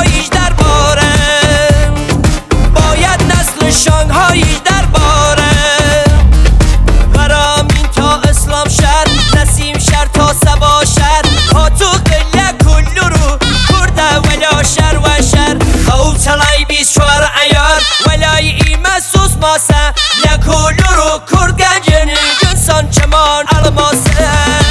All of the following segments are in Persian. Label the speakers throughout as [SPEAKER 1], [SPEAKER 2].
[SPEAKER 1] هایش در باره، باید نسل شانگهایش در باره. غرامین تا اسلام شهر، نسیم شهر تا سبا شهر، هاتو قله کلو رو کرده ولا شهر و شهر. او تلای 24 عیار ولای ایمه سوز ماسه، لکلو رو کرد گنجن جنسان چمان الماسه.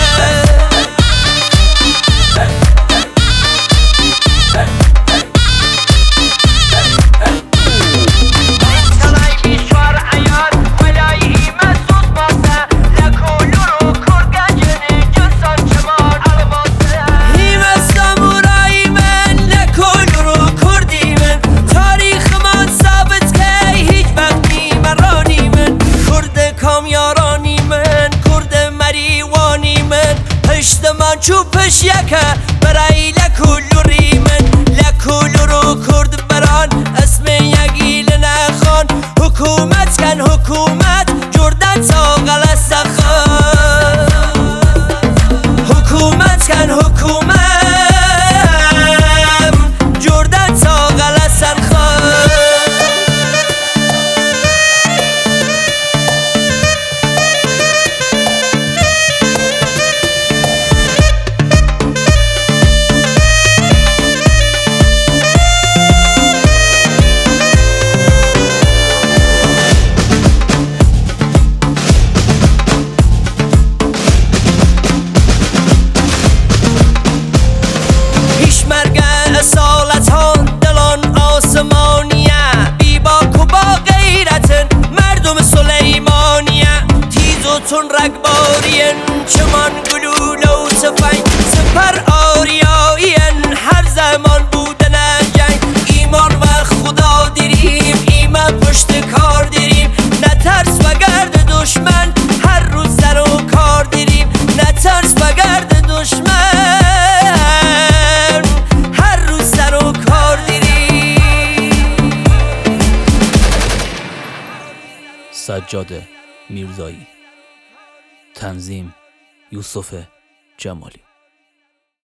[SPEAKER 1] چوبش یکه برای لکولو ریمن، لکولو رو کرد بران اسم یگیل نخان. حکومت کن حکومت جردن تا غلط خان، حکومت کن حکومت جردن تا غلط خان. سالتان دلان آسمانیه، بی باک و با غیرتن مردم سلیمانیه. تیز و تون رگبارین چمان گلوله و تفنگ، سپر آریایین هر زمان بودن جنگ. ایمان و خدا دیریم ایمه پشت کار دیریم، نترس و گرد دشمن هر روز سر و کار دیریم. نترس و گرد دشمن
[SPEAKER 2] سجاد میرزایی، تنظیم یوسف جمالی.